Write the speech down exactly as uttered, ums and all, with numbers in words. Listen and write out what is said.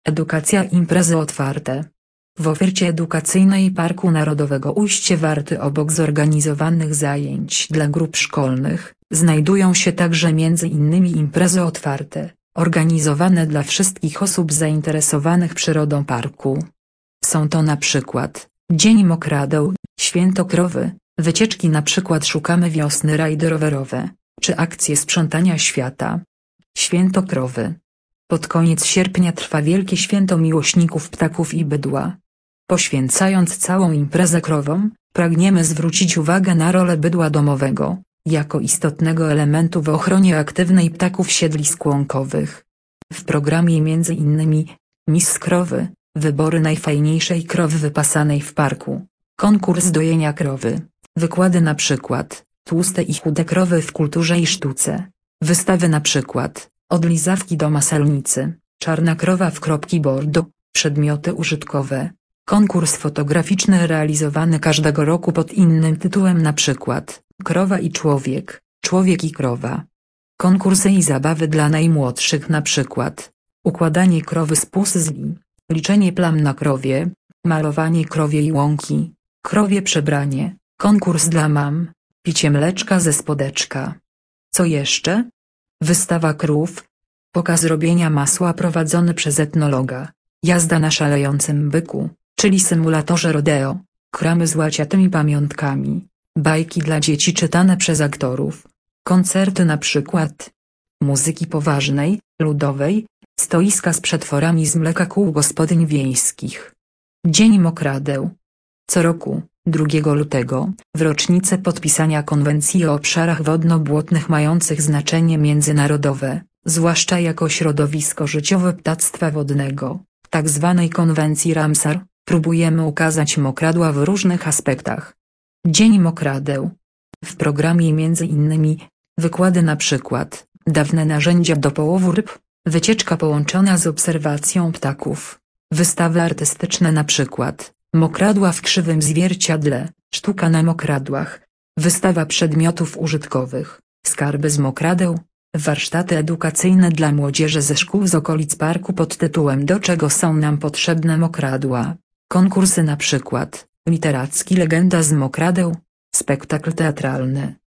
Edukacja, imprezy otwarte. W ofercie edukacyjnej Parku Narodowego Ujście Warty obok zorganizowanych zajęć dla grup szkolnych, znajdują się także między innymi imprezy otwarte, organizowane dla wszystkich osób zainteresowanych przyrodą parku. Są to na przykład Dzień Mokradeł, Święto Krowy, wycieczki na przykład Szukamy Wiosny, rajdy rowerowe, czy akcje sprzątania świata. Święto Krowy. Pod koniec sierpnia trwa wielkie święto miłośników ptaków i bydła. Poświęcając całą imprezę krowom, pragniemy zwrócić uwagę na rolę bydła domowego, jako istotnego elementu w ochronie aktywnej ptaków siedlisk łąkowych. W programie między innymi Miss Krowy, wybory najfajniejszej krowy wypasanej w parku, konkurs dojenia krowy, wykłady na przykład Tłuste i chude krowy w kulturze i sztuce, wystawy na przykład Odlizawki do maselnicy, Czarna krowa w kropki bordo, przedmioty użytkowe, konkurs fotograficzny realizowany każdego roku pod innym tytułem, na przykład Krowa i człowiek, Człowiek i krowa. Konkursy i zabawy dla najmłodszych, na przykład układanie krowy z puzli, liczenie plam na krowie, malowanie krowiej łąki, krowie przebranie, konkurs dla mam, picie mleczka ze spodeczka. Co jeszcze? Wystawa krów, pokaz robienia masła prowadzony przez etnologa, jazda na szalejącym byku, czyli symulatorze rodeo, kramy z łaciatymi pamiątkami, bajki dla dzieci czytane przez aktorów, koncerty na przykład muzyki poważnej, ludowej, stoiska z przetworami z mleka kół gospodyń wiejskich. Dzień Mokradeł. Co roku, drugiego lutego, w rocznicę podpisania konwencji o obszarach wodno-błotnych mających znaczenie międzynarodowe, zwłaszcza jako środowisko życiowe ptactwa wodnego, tzw. konwencji Ramsar, próbujemy ukazać mokradła w różnych aspektach. Dzień Mokradeł. W programie między innymi wykłady na przykład dawne narzędzia do połowu ryb, wycieczka połączona z obserwacją ptaków, wystawy artystyczne na przykład Mokradła w krzywym zwierciadle, sztuka na mokradłach, wystawa przedmiotów użytkowych, skarby z mokradeł, warsztaty edukacyjne dla młodzieży ze szkół z okolic parku pod tytułem Do czego są nam potrzebne mokradła, konkursy na przykład literacki Legenda z mokradeł, spektakl teatralny,